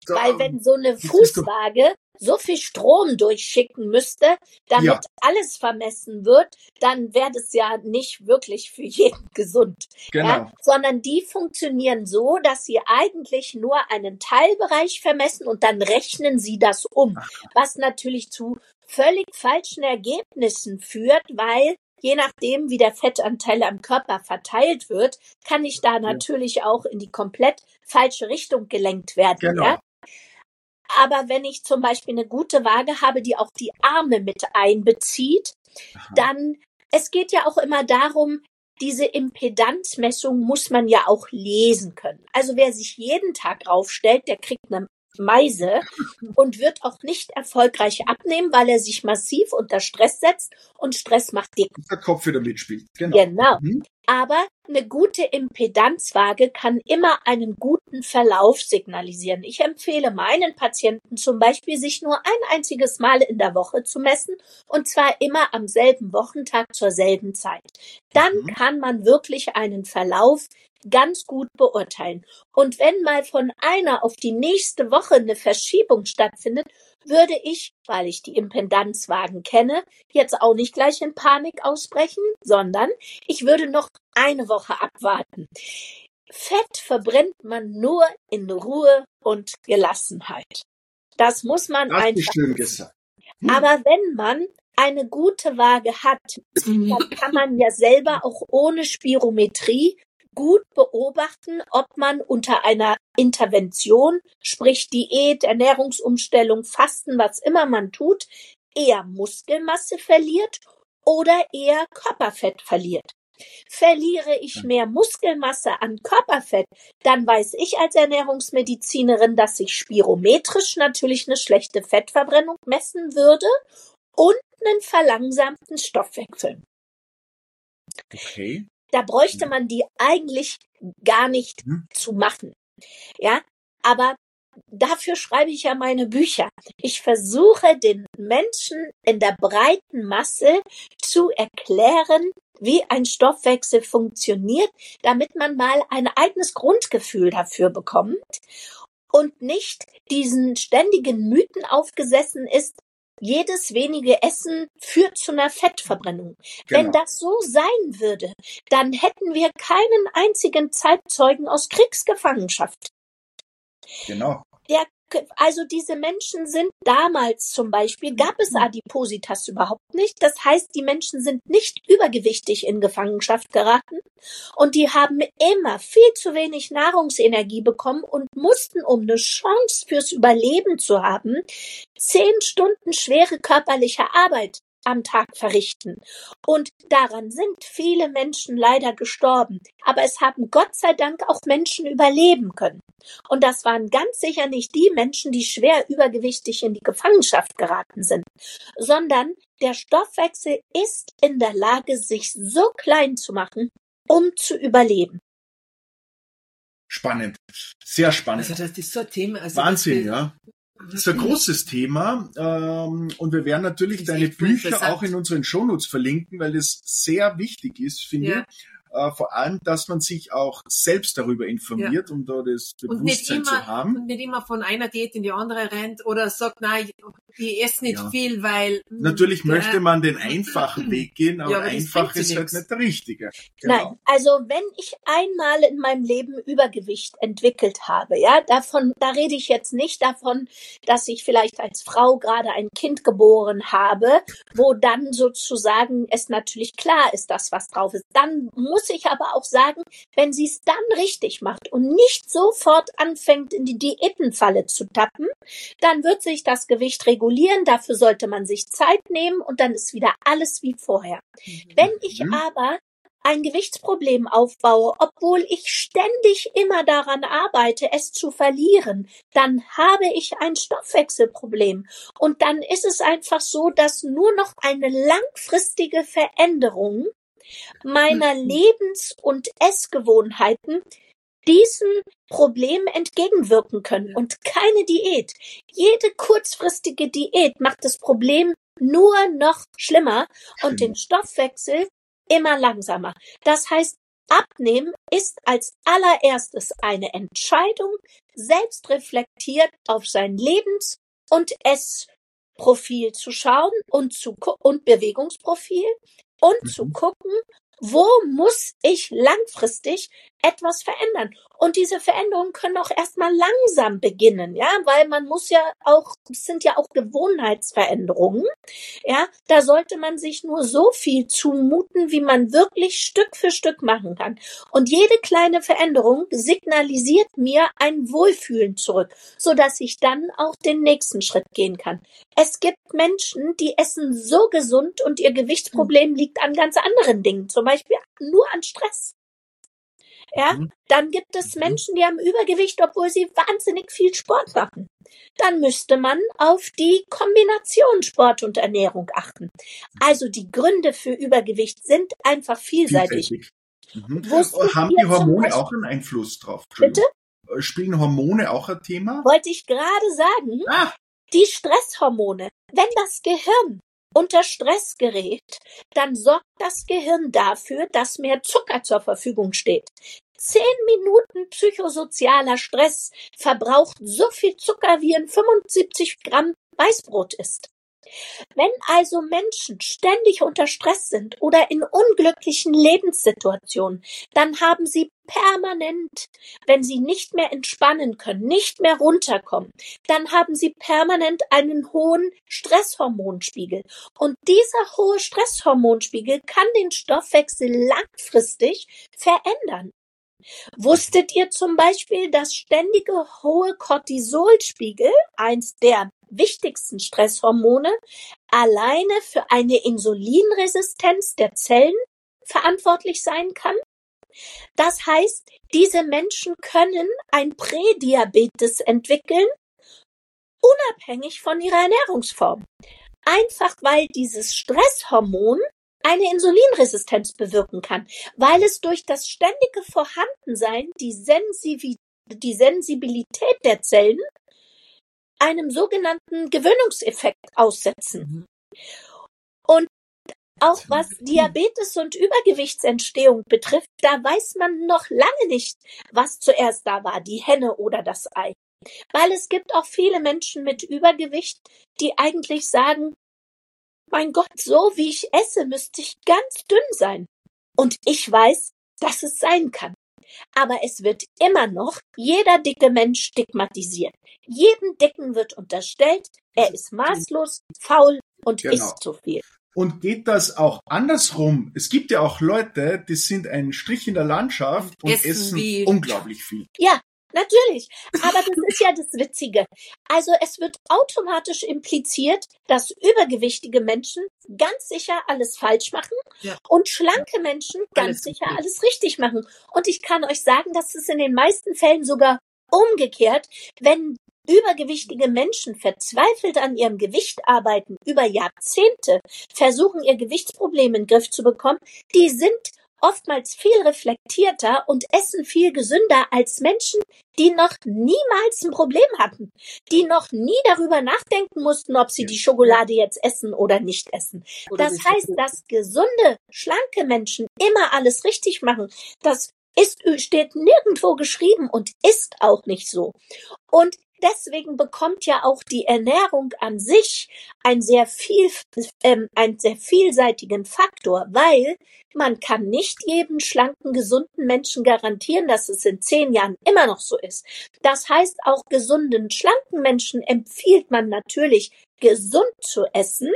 Weil wenn so eine Fußwaage so viel Strom durchschicken müsste, damit ja. alles vermessen wird, dann wäre das ja nicht wirklich für jeden gesund. Genau. Ja? Sondern die funktionieren so, dass sie eigentlich nur einen Teilbereich vermessen und dann rechnen sie das um. Was natürlich zu völlig falschen Ergebnissen führt, weil je nachdem, wie der Fettanteil am Körper verteilt wird, kann ich da natürlich auch in die komplett falsche Richtung gelenkt werden. Genau. Ja? Aber wenn ich zum Beispiel eine gute Waage habe, die auch die Arme mit einbezieht, Aha. dann, es geht ja auch immer darum, diese Impedanzmessung muss man ja auch lesen können. Also wer sich jeden Tag raufstellt, der kriegt eine Meise und wird auch nicht erfolgreich abnehmen, weil er sich massiv unter Stress setzt und Stress macht dick. Der Kopf wieder mitspielt. Genau. Genau. Mhm. Aber eine gute Impedanzwaage kann immer einen guten Verlauf signalisieren. Ich empfehle meinen Patienten zum Beispiel, sich nur ein einziges Mal in der Woche zu messen und zwar immer am selben Wochentag zur selben Zeit. Dann mhm. kann man wirklich einen Verlauf ganz gut beurteilen. Und wenn mal von einer auf die nächste Woche eine Verschiebung stattfindet, würde ich, weil ich die Impedanzwagen kenne, jetzt auch nicht gleich in Panik ausbrechen, sondern ich würde noch eine Woche abwarten. Fett verbrennt man nur in Ruhe und Gelassenheit. Das muss man das einfach ist schön gesagt. Hm. Aber wenn man eine gute Waage hat, dann kann man ja selber auch ohne Spirometrie gut beobachten, ob man unter einer Intervention, sprich Diät, Ernährungsumstellung, Fasten, was immer man tut, eher Muskelmasse verliert oder eher Körperfett verliert. Verliere ich mehr Muskelmasse an Körperfett, dann weiß ich als Ernährungsmedizinerin, dass ich spirometrisch natürlich eine schlechte Fettverbrennung messen würde und einen verlangsamten Stoffwechsel. Okay. Da bräuchte man die eigentlich gar nicht hm. zu machen. Ja, aber dafür schreibe ich ja meine Bücher. Ich versuche den Menschen in der breiten Masse zu erklären, wie ein Stoffwechsel funktioniert, damit man mal ein eigenes Grundgefühl dafür bekommt und nicht diesen ständigen Mythen aufgesessen ist, jedes wenige Essen führt zu einer Fettverbrennung. Genau. Wenn das so sein würde, dann hätten wir keinen einzigen Zeitzeugen aus Kriegsgefangenschaft. Genau. Der, also diese Menschen sind damals zum Beispiel, gab es Adipositas überhaupt nicht. Das heißt, die Menschen sind nicht übergewichtig in Gefangenschaft geraten und die haben immer viel zu wenig Nahrungsenergie bekommen und mussten, um eine Chance fürs Überleben zu haben, zehn Stunden schwere körperliche Arbeit am Tag verrichten. Und daran sind viele Menschen leider gestorben. Aber es haben Gott sei Dank auch Menschen überleben können. Und das waren ganz sicher nicht die Menschen, die schwer übergewichtig in die Gefangenschaft geraten sind, sondern der Stoffwechsel ist in der Lage, sich so klein zu machen, um zu überleben. Spannend. Sehr spannend. Also das ist so ein Thema. Also Wahnsinn, ja. Das ist ein großes Thema ähm, und wir werden natürlich deine Bücher auch in unseren Shownotes verlinken, weil das sehr wichtig ist, finde ja. ich. Äh, vor allem, dass man sich auch selbst darüber informiert, ja. um da das Bewusstsein immer, zu haben. Und nicht immer von einer Diät in die andere rennt oder sagt, nein, ich esse nicht ja. viel, weil... Natürlich der, möchte man den einfachen Weg gehen, aber, ja, aber einfach ist halt nicht der richtige. Genau. Nein, also wenn ich einmal in meinem Leben Übergewicht entwickelt habe, ja, davon, da rede ich jetzt nicht davon, dass ich vielleicht als Frau gerade ein Kind geboren habe, wo dann sozusagen es natürlich klar ist, dass was drauf ist. Dann muss ich aber auch sagen, wenn sie es dann richtig macht und nicht sofort anfängt, in die Diätenfalle zu tappen, dann wird sich das Gewicht regulieren. Dafür sollte man sich Zeit nehmen und dann ist wieder alles wie vorher. Mhm. Wenn ich mhm. aber ein Gewichtsproblem aufbaue, obwohl ich ständig immer daran arbeite, es zu verlieren, dann habe ich ein Stoffwechselproblem. Und dann ist es einfach so, dass nur noch eine langfristige Veränderung meiner Lebens- und Essgewohnheiten diesem Problem entgegenwirken können und keine Diät. Jede kurzfristige Diät macht das Problem nur noch schlimmer und den Stoffwechsel immer langsamer. Das heißt, Abnehmen ist als allererstes eine Entscheidung selbst reflektiert auf sein Lebens- und Essprofil zu schauen und zu und Bewegungsprofil und mhm. zu gucken, wo muss ich langfristig etwas verändern? Und diese Veränderungen können auch erstmal langsam beginnen, ja, weil man muss ja auch, es sind ja auch Gewohnheitsveränderungen, ja, da sollte man sich nur so viel zumuten, wie man wirklich Stück für Stück machen kann. Und jede kleine Veränderung signalisiert mir ein Wohlfühlen zurück, so dass ich dann auch den nächsten Schritt gehen kann. Es gibt Menschen, die essen so gesund und ihr Gewichtsproblem liegt an ganz anderen Dingen, zum Beispiel nur an Stress. Ja, mhm. Dann gibt es Menschen, die haben Übergewicht, obwohl sie wahnsinnig viel Sport machen. Dann müsste man auf die Kombination Sport und Ernährung achten. Also die Gründe für Übergewicht sind einfach vielseitig. Vielfältig. Mhm. Haben die Hormone auch einen Einfluss drauf? Bitte? Spielen Hormone auch ein Thema? Wollte ich gerade sagen. Ah. Die Stresshormone, wenn das Gehirn unter Stress gerät, dann sorgt das Gehirn dafür, dass mehr Zucker zur Verfügung steht. Zehn Minuten psychosozialer Stress verbraucht so viel Zucker, wie ein fünfundsiebzig Gramm Weißbrot ist. Wenn also Menschen ständig unter Stress sind oder in unglücklichen Lebenssituationen, dann haben sie permanent, wenn sie nicht mehr entspannen können, nicht mehr runterkommen, dann haben sie permanent einen hohen Stresshormonspiegel. Und dieser hohe Stresshormonspiegel kann den Stoffwechsel langfristig verändern. Wusstet ihr zum Beispiel, dass ständige hohe Cortisolspiegel, eins der wichtigsten Stresshormone, alleine für eine Insulinresistenz der Zellen verantwortlich sein kann? Das heißt, diese Menschen können ein Prädiabetes entwickeln, unabhängig von ihrer Ernährungsform. Einfach weil dieses Stresshormon eine Insulinresistenz bewirken kann, weil es durch das ständige Vorhandensein die, Sensiv- die Sensibilität der Zellen einem sogenannten Gewöhnungseffekt aussetzen. Und auch was Diabetes und Übergewichtsentstehung betrifft, da weiß man noch lange nicht, was zuerst da war, die Henne oder das Ei. Weil es gibt auch viele Menschen mit Übergewicht, die eigentlich sagen, mein Gott, so wie ich esse, müsste ich ganz dünn sein. Und ich weiß, dass es sein kann. Aber es wird immer noch jeder dicke Mensch stigmatisiert. Jedem Dicken wird unterstellt, er ist maßlos, faul und genau. isst zu viel. Und geht das auch andersrum? Es gibt ja auch Leute, die sind ein Strich in der Landschaft und essen, essen wie unglaublich viel. Ja, natürlich. Aber das ist ja das Witzige. Also es wird automatisch impliziert, dass übergewichtige Menschen ganz sicher alles falsch machen ja. und schlanke Menschen ganz alles sicher okay. alles richtig machen. Und ich kann euch sagen, dass es in den meisten Fällen sogar umgekehrt, wenn übergewichtige Menschen verzweifelt an ihrem Gewicht arbeiten, über Jahrzehnte versuchen, ihr Gewichtsproblem in den Griff zu bekommen, die sind oftmals viel reflektierter und essen viel gesünder als Menschen, die noch niemals ein Problem hatten, die noch nie darüber nachdenken mussten, ob sie die Schokolade jetzt essen oder nicht essen. Oder das heißt, dass gesunde, schlanke Menschen immer alles richtig machen. Das ist, steht nirgendwo geschrieben und ist auch nicht so. Und deswegen bekommt ja auch die Ernährung an sich ein sehr viel, ähm, einen sehr vielseitigen Faktor, weil man kann nicht jedem schlanken, gesunden Menschen garantieren, dass es in zehn Jahren immer noch so ist. Das heißt, auch gesunden, schlanken Menschen empfiehlt man natürlich, gesund zu essen,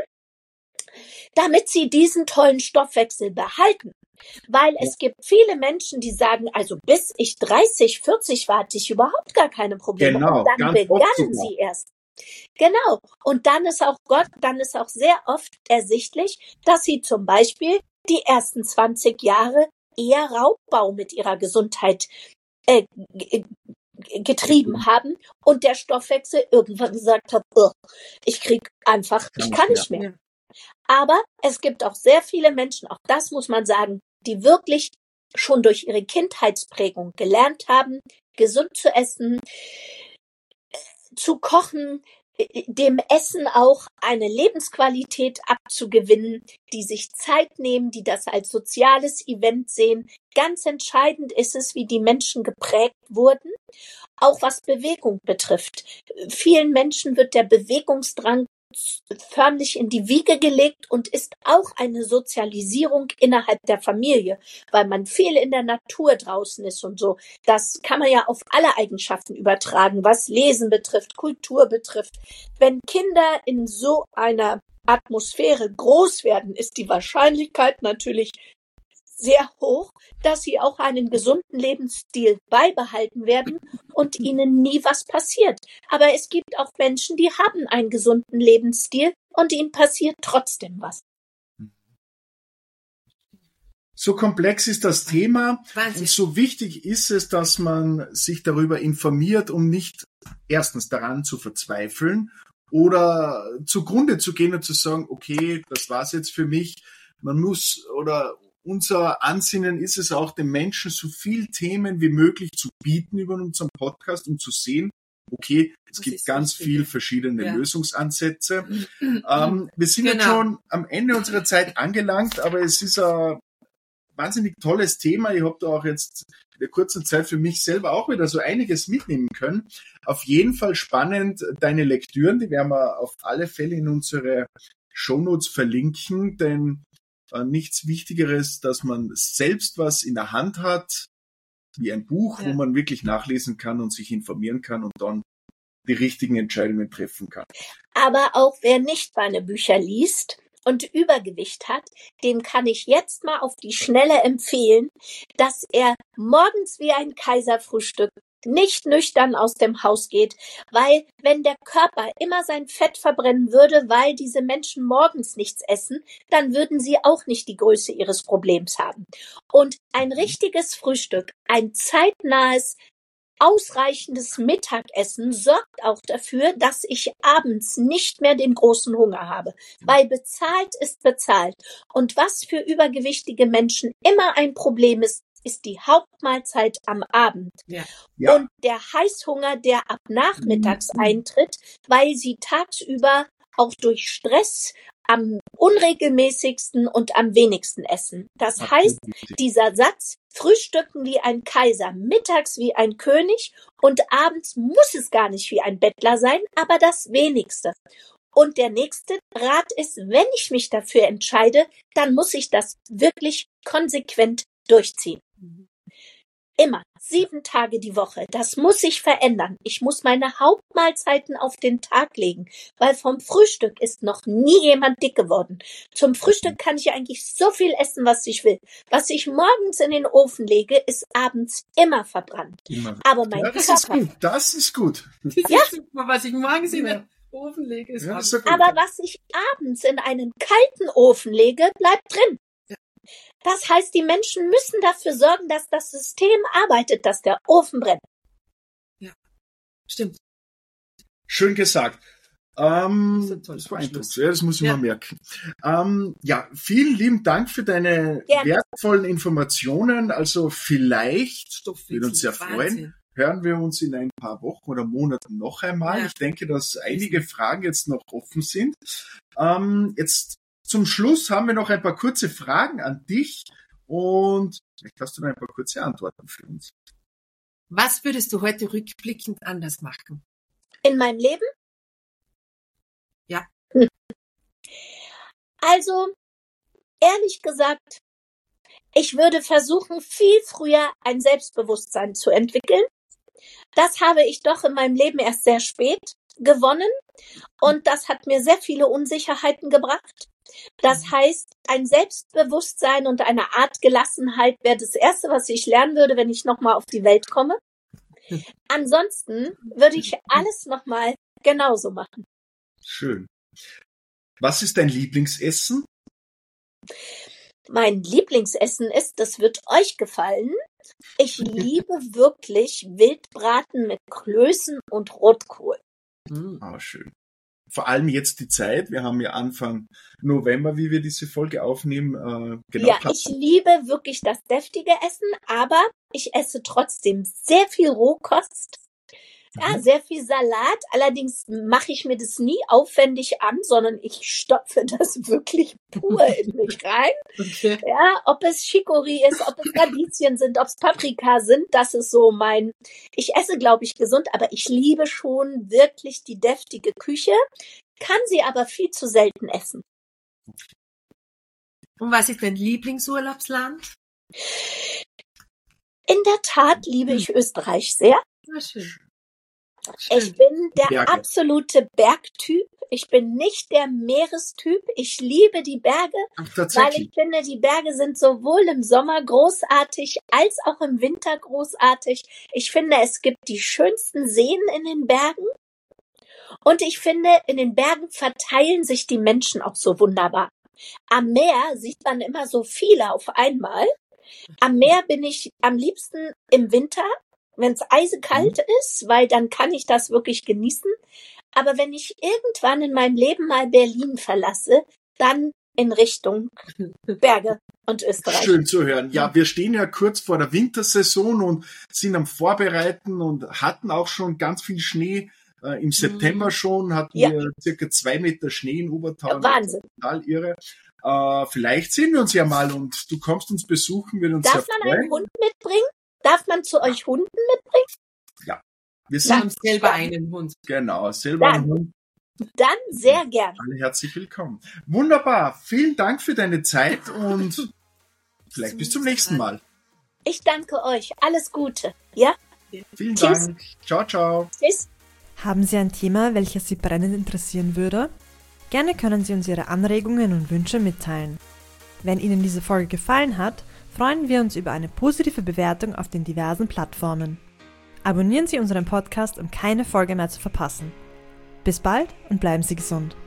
damit sie diesen tollen Stoffwechsel behalten. Weil es gibt viele Menschen, die sagen, also bis ich dreißig, vierzig war, hatte ich überhaupt gar keine Probleme. Genau, und dann begannen sie erst. Genau. Und dann ist auch Gott, dann ist auch sehr oft ersichtlich, dass sie zum Beispiel die ersten zwanzig Jahre eher Raubbau mit ihrer Gesundheit äh, getrieben haben und der Stoffwechsel irgendwann gesagt hat, oh, ich krieg einfach, ich kann nicht mehr. Aber es gibt auch sehr viele Menschen, auch das muss man sagen, die wirklich schon durch ihre Kindheitsprägung gelernt haben, gesund zu essen, zu kochen, dem Essen auch eine Lebensqualität abzugewinnen, die sich Zeit nehmen, die das als soziales Event sehen. Ganz entscheidend ist es, wie die Menschen geprägt wurden, auch was Bewegung betrifft. Vielen Menschen wird der Bewegungsdrang förmlich in die Wiege gelegt und ist auch eine Sozialisierung innerhalb der Familie, weil man viel in der Natur draußen ist und so. Das kann man ja auf alle Eigenschaften übertragen, was Lesen betrifft, Kultur betrifft. Wenn Kinder in so einer Atmosphäre groß werden, ist die Wahrscheinlichkeit natürlich sehr hoch, dass sie auch einen gesunden Lebensstil beibehalten werden und ihnen nie was passiert. Aber es gibt auch Menschen, die haben einen gesunden Lebensstil und ihnen passiert trotzdem was. So komplex ist das Thema Wahnsinn. Und so wichtig ist es, dass man sich darüber informiert, um nicht erstens daran zu verzweifeln oder zugrunde zu gehen und zu sagen, okay, das war's jetzt für mich. Man muss oder unser Ansinnen ist es auch, den Menschen so viel Themen wie möglich zu bieten über unseren Podcast, um zu sehen, okay, es Das gibt ist ganz wichtig. viel verschiedene Ja. Lösungsansätze. Ähm, wir sind jetzt Genau. schon am Ende unserer Zeit angelangt, aber es ist ein wahnsinnig tolles Thema. Ich habe da auch jetzt in der kurzen Zeit für mich selber auch wieder so einiges mitnehmen können. Auf jeden Fall spannend, deine Lektüren, die werden wir auf alle Fälle in unsere Shownotes verlinken, denn äh, nichts Wichtigeres, dass man selbst was in der Hand hat, wie ein Buch, Ja. wo man wirklich nachlesen kann und sich informieren kann und dann die richtigen Entscheidungen treffen kann. Aber auch wer nicht meine Bücher liest und Übergewicht hat, dem kann ich jetzt mal auf die Schnelle empfehlen, dass er morgens wie ein Kaiser frühstückt, nicht nüchtern aus dem Haus geht, weil wenn der Körper immer sein Fett verbrennen würde, weil diese Menschen morgens nichts essen, dann würden sie auch nicht die Größe ihres Problems haben. Und ein richtiges Frühstück, ein zeitnahes, ausreichendes Mittagessen sorgt auch dafür, dass ich abends nicht mehr den großen Hunger habe, weil bezahlt ist bezahlt. Und was für übergewichtige Menschen immer ein Problem ist, ist die Hauptmahlzeit am Abend. Ja. Ja. Und der Heißhunger, der ab nachmittags eintritt, weil sie tagsüber auch durch Stress am unregelmäßigsten und am wenigsten essen. Das heißt, dieser Satz, frühstücken wie ein Kaiser, mittags wie ein König und abends muss es gar nicht wie ein Bettler sein, aber das Wenigste. Und der nächste Rat ist, wenn ich mich dafür entscheide, dann muss ich das wirklich konsequent durchziehen. Immer, sieben Tage die Woche. Das muss sich verändern. Ich muss meine Hauptmahlzeiten auf den Tag legen, weil vom Frühstück ist noch nie jemand dick geworden. Zum Frühstück kann ich eigentlich so viel essen, was ich will. Was ich morgens in den Ofen lege, ist abends immer verbrannt. Immer. Aber mein Ja, das ist Körper, gut. Das ist gut. Das ist Ja. super, was ich morgens in den Ofen lege, ist Ja, abends. das ist ja gut. aber was ich abends in einen kalten Ofen lege, bleibt drin. Das heißt, die Menschen müssen dafür sorgen, dass das System arbeitet, dass der Ofen brennt. Stimmt. Schön gesagt. Ähm, Das ist ein toller das war ein Abschluss. Schluss. Ja, das muss ich Ja. mal merken. Ähm, ja, vielen lieben Dank für deine Gerne. wertvollen Informationen. Also vielleicht, Stoffwechsel. würde uns sehr freuen, Wahnsinn. hören wir uns in ein paar Wochen oder Monaten noch einmal. Ja. Ich denke, dass einige Fragen jetzt noch offen sind. Ähm, jetzt zum Schluss haben wir noch ein paar kurze Fragen an dich und vielleicht hast du noch ein paar kurze Antworten für uns. Was würdest du heute rückblickend anders machen? In meinem Leben? Ja. Hm. Also, ehrlich gesagt, ich würde versuchen, viel früher ein Selbstbewusstsein zu entwickeln. Das habe ich doch in meinem Leben erst sehr spät gewonnen und das hat mir sehr viele Unsicherheiten gebracht. Das heißt, ein Selbstbewusstsein und eine Art Gelassenheit wäre das Erste, was ich lernen würde, wenn ich nochmal auf die Welt komme. Ansonsten würde ich alles nochmal genauso machen. Schön. Was ist dein Lieblingsessen? Mein Lieblingsessen ist, das wird euch gefallen, ich liebe wirklich Wildbraten mit Klößen und Rotkohl. Hm. Ah, schön. Vor allem jetzt die Zeit. Wir haben ja Anfang November, wie wir diese Folge aufnehmen. Äh, genau. Ja, ich liebe wirklich das deftige Essen, aber ich esse trotzdem sehr viel Rohkost. Ja, sehr viel Salat. Allerdings mache ich mir das nie aufwendig an, sondern ich stopfe das wirklich pur in mich rein. Okay. Ja, ob es Chicorée ist, ob es Radieschen sind, ob es Paprika sind, das ist so mein, ich esse, glaube ich, gesund, aber ich liebe schon wirklich die deftige Küche, kann sie aber viel zu selten essen. Und was ist dein Lieblingsurlaubsland? In der Tat liebe ich Österreich sehr. Na schön. Ich Schön. bin der Berge. absolute Bergtyp. Ich bin nicht der Meerestyp. Ich liebe die Berge, Ach, weil tatsächlich. ich finde, die Berge sind sowohl im Sommer großartig als auch im Winter großartig. Ich finde, es gibt die schönsten Seen in den Bergen. Und ich finde, in den Bergen verteilen sich die Menschen auch so wunderbar. Am Meer sieht man immer so viele auf einmal. Am Meer bin ich am liebsten im Winter, wenn es eisekalt Mhm. ist, weil dann kann ich das wirklich genießen. Aber wenn ich irgendwann in meinem Leben mal Berlin verlasse, dann in Richtung Berge und Österreich. Schön zu hören. Ja, wir stehen ja kurz vor der Wintersaison und sind am Vorbereiten und hatten auch schon ganz viel Schnee. Äh, Im September schon hatten Ja. wir circa zwei Meter Schnee in Obertauern. Ja, Wahnsinn. Total irre. Äh, vielleicht sehen wir uns ja mal und du kommst uns besuchen, wird uns Darf sehr man freuen. einen Hund mitbringen? Darf man zu euch Hunden mitbringen? Wir Wir sind haben selber einen Hund. genau selber Ja. ein Hund. Dann sehr gern. Alle herzlich willkommen. Wunderbar. Vielen Dank für deine Zeit und vielleicht bis zum nächsten Mal. Ich danke euch. Alles Gute. Ja? Vielen Tschüss. Dank. Ciao, ciao. Tschüss. Haben Sie ein Thema, welches Sie brennend interessieren würde? Gerne können Sie uns Ihre Anregungen und Wünsche mitteilen. Wenn Ihnen diese Folge gefallen hat, freuen wir uns über eine positive Bewertung auf den diversen Plattformen. Abonnieren Sie unseren Podcast, um keine Folge mehr zu verpassen. Bis bald und bleiben Sie gesund.